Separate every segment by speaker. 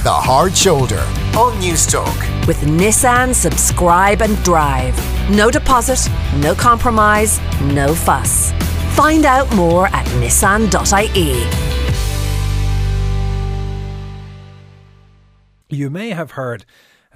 Speaker 1: The Hard Shoulder on Newstalk.
Speaker 2: With Nissan Subscribe and Drive. No deposit, no compromise, no fuss. Find out more at nissan.ie.
Speaker 3: You may have heard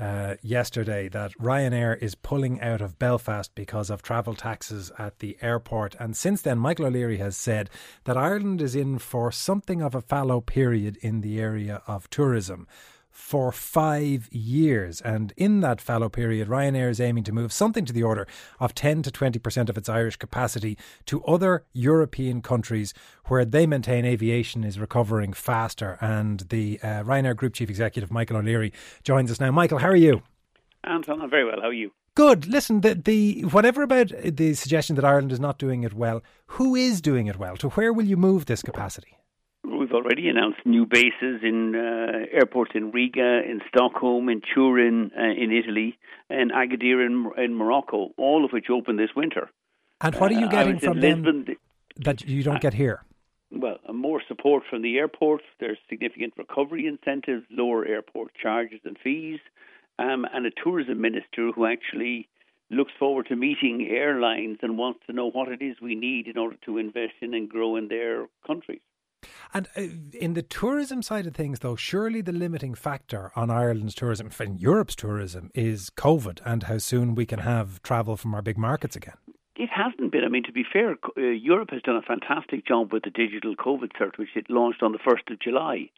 Speaker 3: yesterday that Ryanair is pulling out of Belfast because of travel taxes at the airport. And since then, Michael O'Leary has said that Ireland is in for something of a fallow period in the area of tourism for 5 years. And in that fallow period, Ryanair is aiming to move something to the order of 10 to 20% of its Irish capacity to other European countries where they maintain aviation is recovering faster. And the Ryanair Group Chief Executive, Michael O'Leary, joins us now. Michael, how are you?
Speaker 4: Anton, I'm very well. How are you?
Speaker 3: Good. Listen, the whatever about the suggestion that Ireland is not doing it well, who is doing it well? To where will you move this capacity?
Speaker 4: We've already announced new bases in airports in Riga, in Stockholm, in Turin, in Italy, and Agadir in Morocco, all of which open this winter.
Speaker 3: And what are you getting from them
Speaker 4: Lisbon,
Speaker 3: that you don't get here?
Speaker 4: Well, more support from the airports. There's significant recovery incentives, lower airport charges and fees, and a tourism minister who actually looks forward to meeting airlines and wants to know what it is we need in order to invest in and grow in their countries.
Speaker 3: And in the tourism side of things, though, surely the limiting factor on Ireland's tourism, in Europe's tourism, is COVID and how soon we can have travel from our big markets again.
Speaker 4: It hasn't been. I mean, to be fair, Europe has done a fantastic job with the digital COVID cert, which it launched on the 1st of July.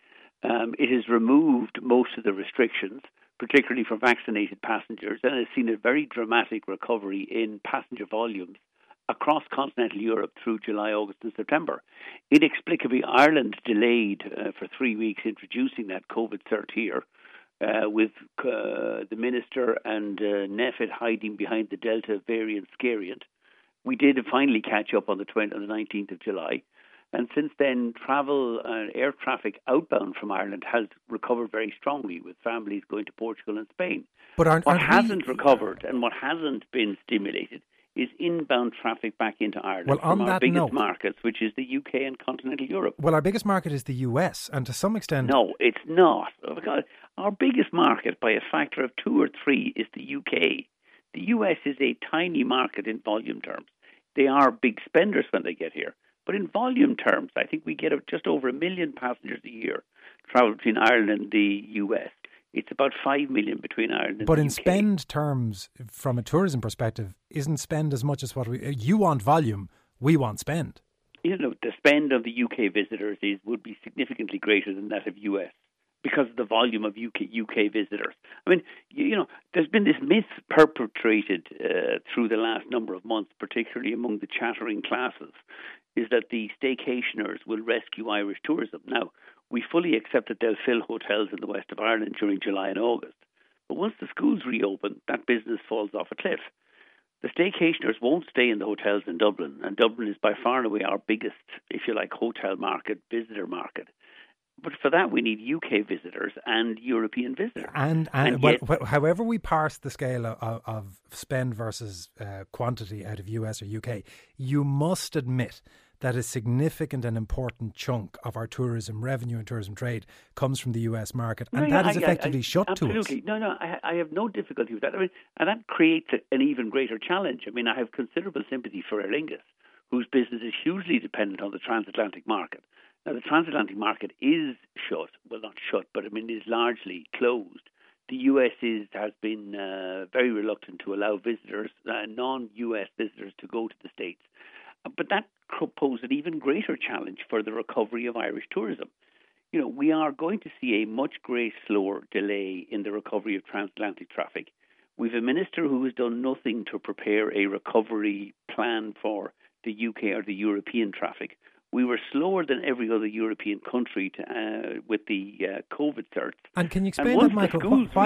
Speaker 4: It has removed most of the restrictions, particularly for vaccinated passengers, and has seen a very dramatic recovery in passenger volumes across continental Europe through July, August and September. Inexplicably, Ireland delayed for 3 weeks introducing that COVID cert here, with the Minister and NPHET hiding behind the Delta variant scariant. We did finally catch up on the 19th of July. And since then, travel and air traffic outbound from Ireland has recovered very strongly, with families going to Portugal and Spain.
Speaker 3: But
Speaker 4: what hasn't recovered and what hasn't been stimulated is inbound traffic back into Ireland from our biggest markets, which is the UK and continental Europe.
Speaker 3: Well, our biggest market is the US, and to some extent...
Speaker 4: No, it's not. Because our biggest market, by a factor of 2 or 3, is the UK. The US is a tiny market in volume terms. They are big spenders when they get here. But in volume terms, I think we get just over 1 million passengers a year travel between Ireland and the US. It's about 5 million between Ireland and
Speaker 3: But
Speaker 4: the
Speaker 3: in
Speaker 4: UK.
Speaker 3: spend terms, from a tourism perspective, isn't spend as much as what you want volume, we want spend.
Speaker 4: You know, the spend of the UK visitors would be significantly greater than that of US because of the volume of UK visitors. I mean, you know, there's been this myth perpetrated through the last number of months, particularly among the chattering classes, is that the staycationers will rescue Irish tourism. Now, we fully accept that they'll fill hotels in the west of Ireland during July and August. But once the schools reopen, that business falls off a cliff. The staycationers won't stay in the hotels in Dublin, and Dublin is by far and away our biggest, if you like, hotel market, visitor market. But for that, we need UK visitors and European visitors.
Speaker 3: And however we parse the scale of spend versus quantity out of US or UK, you must admit that a significant and important chunk of our tourism revenue and tourism trade comes from the US market, and that is effectively shut to us.
Speaker 4: Absolutely. No, I have no difficulty with that. I mean, and that creates an even greater challenge. I mean, I have considerable sympathy for Aer Lingus, whose business is hugely dependent on the transatlantic market. Now, the transatlantic market is shut. Well, not shut, but I mean, is largely closed. The US has been very reluctant to allow visitors, non-US visitors, to go to the States. But that poses an even greater challenge for the recovery of Irish tourism. You know, we are going to see a much slower delay in the recovery of transatlantic traffic. We have a minister who has done nothing to prepare a recovery plan for the UK or the European traffic. We were slower than every other European country with the COVID certs.
Speaker 3: And can you explain that, Michael?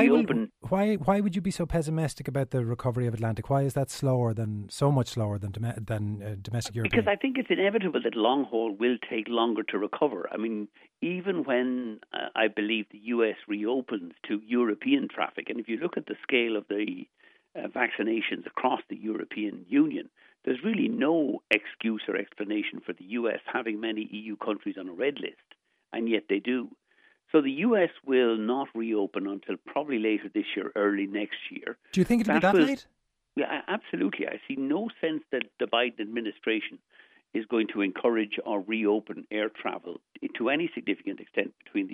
Speaker 3: Why would you be so pessimistic about the recovery of Atlantic? Why is that so much slower than domestic European?
Speaker 4: Because I think it's inevitable that long haul will take longer to recover. I mean, even when I believe the US reopens to European traffic, and if you look at the scale of the vaccinations across the European Union, there's really no excuse or explanation for the US having many EU countries on a red list, and yet they do. So the US will not reopen until probably later this year, early next year.
Speaker 3: Do you think it'll be that late?
Speaker 4: Yeah, absolutely. I see no sense that the Biden administration is going to encourage or reopen air travel to any significant extent between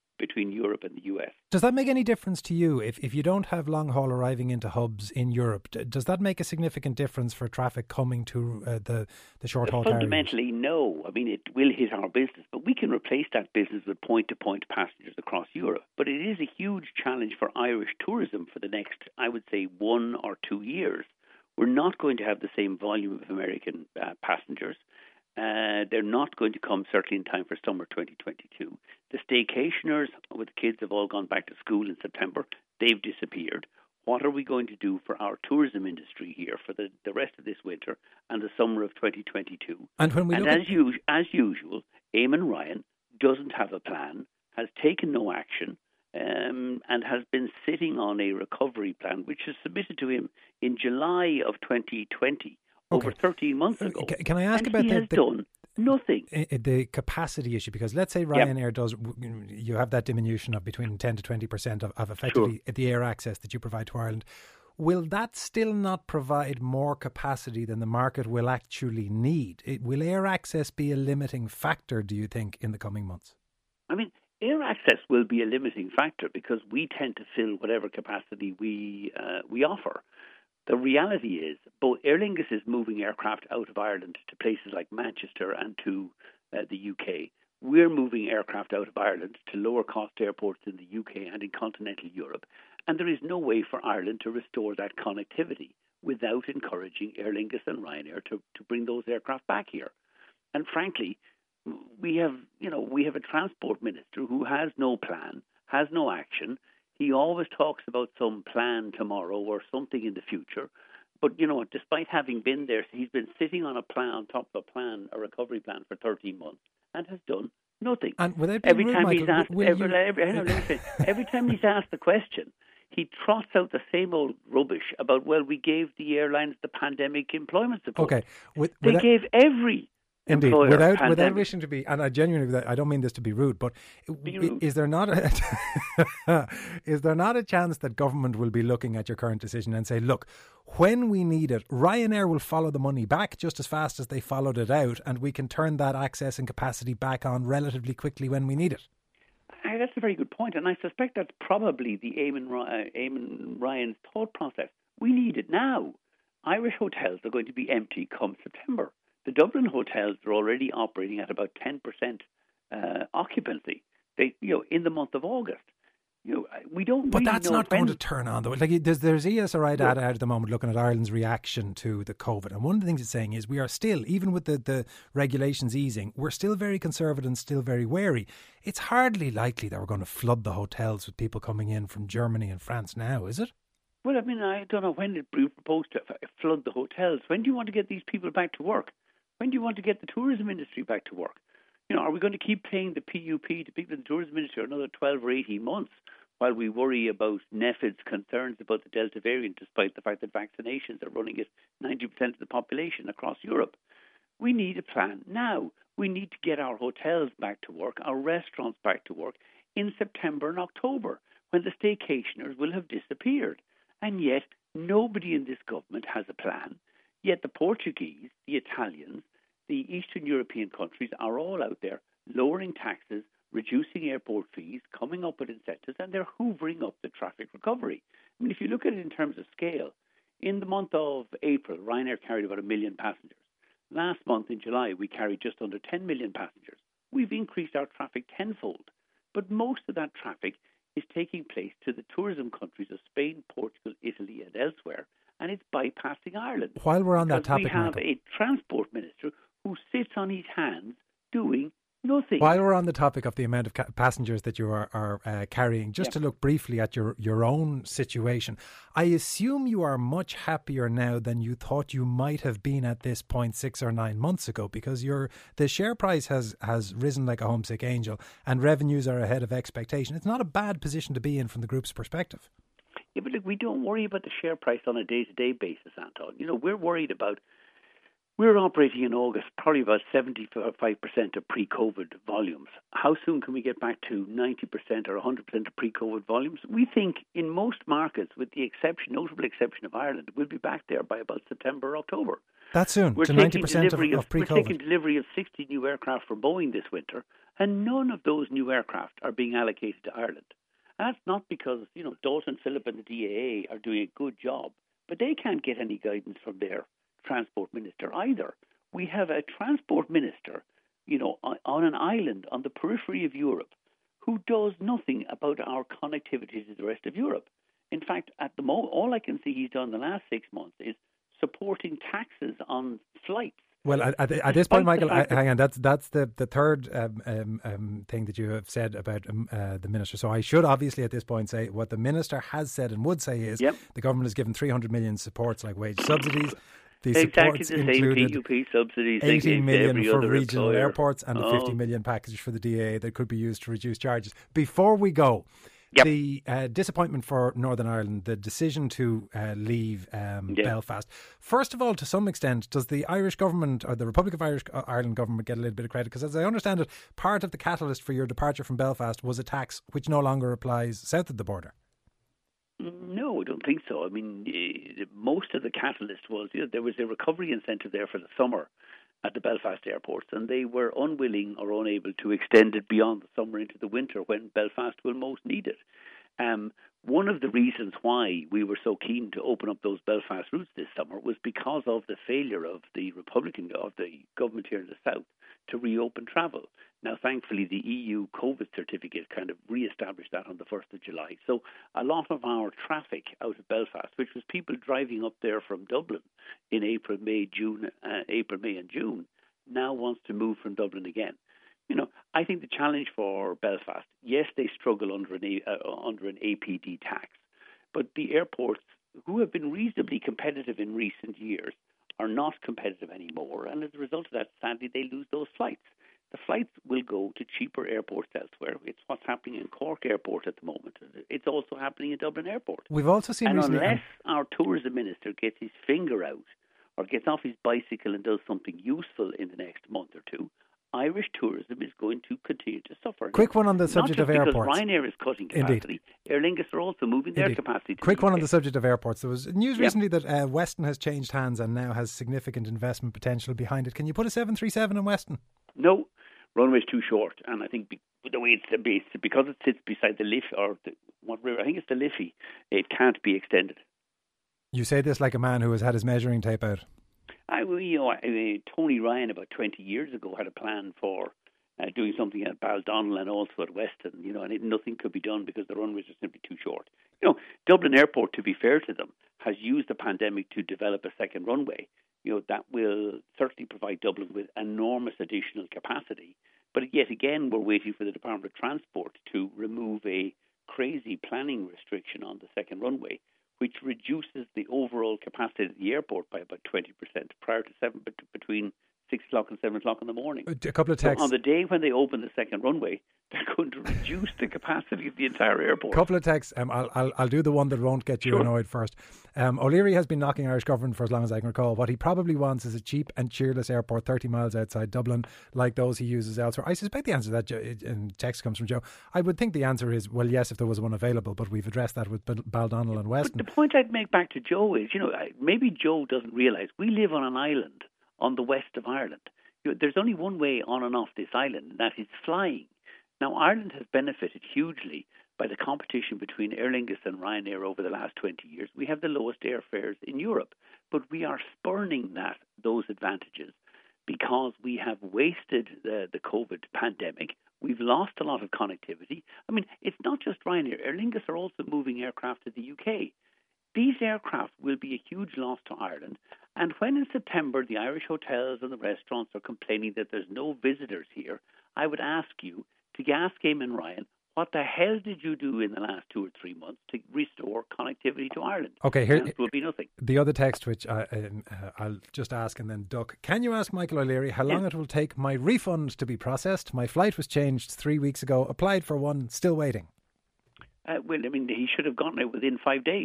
Speaker 4: Europe and the US.
Speaker 3: Does that make any difference to you if you don't have long haul arriving into hubs in Europe? Does that make a significant difference for traffic coming to the short haul carriers?
Speaker 4: Fundamentally, no. I mean, it will hit our business, but we can replace that business with point-to-point passengers across Europe. But it is a huge challenge for Irish tourism for the next, I would say, 1 or 2 years. We're not going to have the same volume of American passengers. They're not going to come certainly in time for summer 2022. The staycationers with kids have all gone back to school in September. They've disappeared. What are we going to do for our tourism industry here for the rest of this winter and the summer of 2022?
Speaker 3: And when we
Speaker 4: as usual, Eamon Ryan doesn't have a plan, has taken no action, and has been sitting on a recovery plan which was submitted to him in July of 2020. Over 13 months ago.
Speaker 3: Can I ask about
Speaker 4: he has done nothing.
Speaker 3: The capacity issue? Because let's say Ryanair does, you have that diminution of between 10 to 20% of effectively the air access that you provide to Ireland. Will that still not provide more capacity than the market will actually need? Will air access be a limiting factor, do you think, in the coming months?
Speaker 4: I mean, air access will be a limiting factor because we tend to fill whatever capacity we offer. The reality is, both Aer Lingus is moving aircraft out of Ireland to places like Manchester and to the UK. We're moving aircraft out of Ireland to lower-cost airports in the UK and in continental Europe. And there is no way for Ireland to restore that connectivity without encouraging Aer Lingus and Ryanair to bring those aircraft back here. And frankly, we have a transport minister who has no plan, has no action. He always talks about some plan tomorrow or something in the future. But, despite having been there, he's been sitting on a plan, on top of a recovery plan for 13 months and has done nothing.
Speaker 3: And without being rude, Michael,
Speaker 4: every time he's asked the question, he trots out the same old rubbish about, we gave the airlines the pandemic employment support.
Speaker 3: Okay.
Speaker 4: They gave every
Speaker 3: Indeed, without wishing to be, and I genuinely, I don't mean this to be rude, but is there not a chance that government will be looking at your current decision and say, look, when we need it, Ryanair will follow the money back just as fast as they followed it out, and we can turn that access and capacity back on relatively quickly when we need it?
Speaker 4: That's a very good point, and I suspect that's probably the Eamon Ryan's thought process. We need it now. Irish hotels are going to be empty come September. The Dublin hotels are already operating at about 10% occupancy. In the month of August. We don't.
Speaker 3: But
Speaker 4: really
Speaker 3: that's
Speaker 4: know
Speaker 3: not going to turn on though. Like there's ESRI data out at the moment looking at Ireland's reaction to the COVID, and one of the things it's saying is we are still, even with the regulations easing, we're still very conservative and still very wary. It's hardly likely that we're going to flood the hotels with people coming in from Germany and France now, is it?
Speaker 4: Well, I mean, I don't know when you propose to flood the hotels. When do you want to get these people back to work? When do you want to get the tourism industry back to work? Are we going to keep paying the PUP to people in the tourism industry another 12 or 18 months while we worry about NPHET's concerns about the Delta variant, despite the fact that vaccinations are running at 90% of the population across Europe? We need a plan now. We need to get our hotels back to work, our restaurants back to work in September and October, when the staycationers will have disappeared. And yet, nobody in this government has a plan. Yet the Portuguese, the Italians, the Eastern European countries are all out there lowering taxes, reducing airport fees, coming up with incentives, and they're hoovering up the traffic recovery. I mean, if you look at it in terms of scale, in the month of April, Ryanair carried about 1 million passengers. Last month, in July, we carried just under 10 million passengers. We've increased our traffic tenfold, but most of that traffic is taking place to the tourism countries of Spain, Portugal, Italy, and elsewhere, and it's bypassing Ireland.
Speaker 3: While we're on that topic,
Speaker 4: we have
Speaker 3: Michael,
Speaker 4: a transport minister who sits on his hands doing nothing.
Speaker 3: While we're on the topic of the amount of passengers that you are carrying, just to look briefly at your own situation, I assume you are much happier now than you thought you might have been at this point 6 or 9 months ago, because the share price has risen like a homesick angel and revenues are ahead of expectation. It's not a bad position to be in from the group's perspective.
Speaker 4: Yeah, but look, we don't worry about the share price on a day-to-day basis, Anton. We're worried about We're operating in August probably about 75% of pre-COVID volumes. How soon can we get back to 90% or 100% of pre-COVID volumes? We think in most markets, with the notable exception of Ireland, we'll be back there by about September or October.
Speaker 3: That soon,
Speaker 4: we're
Speaker 3: to 90% of pre-COVID?
Speaker 4: We're taking delivery of 60 new aircraft from Boeing this winter, and none of those new aircraft are being allocated to Ireland. And that's not because, Dalton Phillip and the DAA are doing a good job, but they can't get any guidance from their transport minister either. We have a transport minister, on an island on the periphery of Europe who does nothing about our connectivity to the rest of Europe. In fact, at the moment, all I can see he's done the last 6 months is supporting taxes on flights.
Speaker 3: Well, at this point, Michael, hang on. That's the third thing that you have said about the minister. So I should obviously at this point say what the minister has said and would say is the government has given 300 million supports like wage subsidies. These
Speaker 4: exactly
Speaker 3: supports
Speaker 4: the same PUP subsidies.
Speaker 3: 18 million for regional
Speaker 4: employer.
Speaker 3: airports and a 50 million package for the DAA that could be used to reduce charges. Before we go, the disappointment for Northern Ireland, the decision to leave Belfast. First of all, to some extent, does the Irish government or the Republic of Ireland government get a little bit of credit? Because as I understand it, part of the catalyst for your departure from Belfast was a tax which no longer applies south of the border.
Speaker 4: No, I don't think so. I mean, most of the catalyst was there was a recovery incentive there for the summer at the Belfast airports, and they were unwilling or unable to extend it beyond the summer into the winter when Belfast will most need it. One of the reasons why we were so keen to open up those Belfast routes this summer was because of the failure of the government here in the south to reopen travel. Now, thankfully, the EU COVID certificate kind of re-established that on the 1st of July. So a lot of our traffic out of Belfast, which was people driving up there from Dublin in April, May, and June, now wants to move from Dublin again. I think the challenge for Belfast, yes, they struggle under an APD tax, but the airports, who have been reasonably competitive in recent years, are not competitive anymore, and as a result of that, sadly, they lose those flights. The flights will go to cheaper airports elsewhere. It's what's happening in Cork Airport at the moment. It's also happening in Dublin Airport.
Speaker 3: We've also seen recently,
Speaker 4: unless our tourism minister gets his finger out or gets off his bicycle and does something useful in the next month or two, Irish tourism is going to continue to suffer.
Speaker 3: Quick one on the subject of airports.
Speaker 4: Because Ryanair is cutting capacity. Indeed. Aer Lingus are also moving their capacity to
Speaker 3: Quick one on the subject of airports. There was news recently that Weston has changed hands and now has significant investment potential behind it. Can you put a 737 in Weston?
Speaker 4: No. Runway is too short, and I think the way it's based, because it sits beside the Liffey, I think it's the Liffey, it can't be extended.
Speaker 3: You say this like a man who has had his measuring tape out.
Speaker 4: Tony Ryan about 20 years ago had a plan for doing something at Baldonnel and also at Weston, and nothing could be done because the runways are simply too short. Dublin Airport, to be fair to them, has used the pandemic to develop a second runway. That will certainly provide Dublin with enormous additional capacity. But yet again, we're waiting for the Department of Transport to remove a crazy planning restriction on the second runway, which reduces the overall capacity of the airport by about 20% prior to between 6 o'clock and 7 o'clock in the morning.
Speaker 3: A couple of texts.
Speaker 4: So on the day when they open the second runway, they're going to reduce the capacity of the entire airport.
Speaker 3: Couple of texts. I'll do the one that won't get you annoyed first. O'Leary has been knocking Irish government for as long as I can recall. What he probably wants is a cheap and cheerless airport 30 miles outside Dublin, like those he uses elsewhere. I suspect the answer to that, and text comes from Joe, I would think the answer is, well, yes, if there was one available, but we've addressed that with Baldonnel and Weston.
Speaker 4: But the point I'd make back to Joe is, maybe Joe doesn't realise we live on an island on the west of Ireland. There's only one way on and off this island, and that is flying. Now, Ireland has benefited hugely by the competition between Aer Lingus and Ryanair over the last 20 years. We have the lowest airfares in Europe, but we are spurning those advantages because we have wasted the COVID pandemic. We've lost a lot of connectivity. I mean, it's not just Ryanair. Aer Lingus are also moving aircraft to the UK. These aircraft will be a huge loss to Ireland. And when in September the Irish hotels and the restaurants are complaining that there's no visitors here, I would ask you to ask Eamon Ryan, what the hell did you do in the last 2 or 3 months to restore connectivity to Ireland?
Speaker 3: Okay, here
Speaker 4: will be nothing.
Speaker 3: The other text, which I'll just ask and then duck. Can you ask Michael O'Leary how long it will take my refund to be processed? My flight was changed 3 weeks ago, applied for one, still waiting.
Speaker 4: He should have gotten it within 5 days.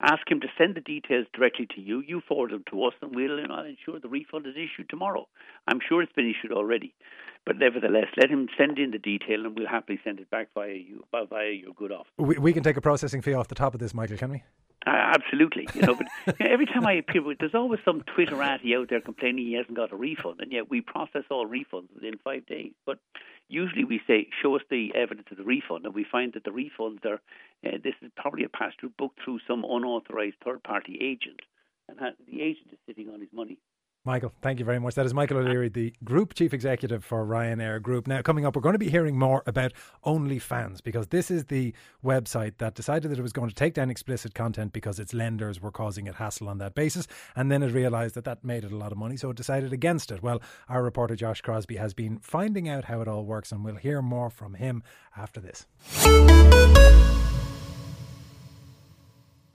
Speaker 4: Ask him to send the details directly to you. You forward them to us, and we'll ensure the refund is issued tomorrow. I'm sure it's been issued already. But nevertheless, let him send in the detail, and we'll happily send it back via your good office.
Speaker 3: We can take a processing fee off the top of this, Michael, can we?
Speaker 4: Absolutely, but every time I appear, there's always some Twitterati out there complaining he hasn't got a refund, and yet we process all refunds within 5 days. But usually we say, show us the evidence of the refund, and we find that the refunds are, this is probably a pass-through booked through some unauthorised third-party agent, and the agent is sitting on his money.
Speaker 3: Michael, thank you very much. That is Michael O'Leary, the Group Chief Executive for Ryanair Group. Now, coming up, we're going to be hearing more about OnlyFans, because this is the website that decided that it was going to take down explicit content because its lenders were causing it hassle on that basis, and then it realised that made it a lot of money, so it decided against it. Well, our reporter Josh Crosby has been finding out how it all works, and we'll hear more from him after this.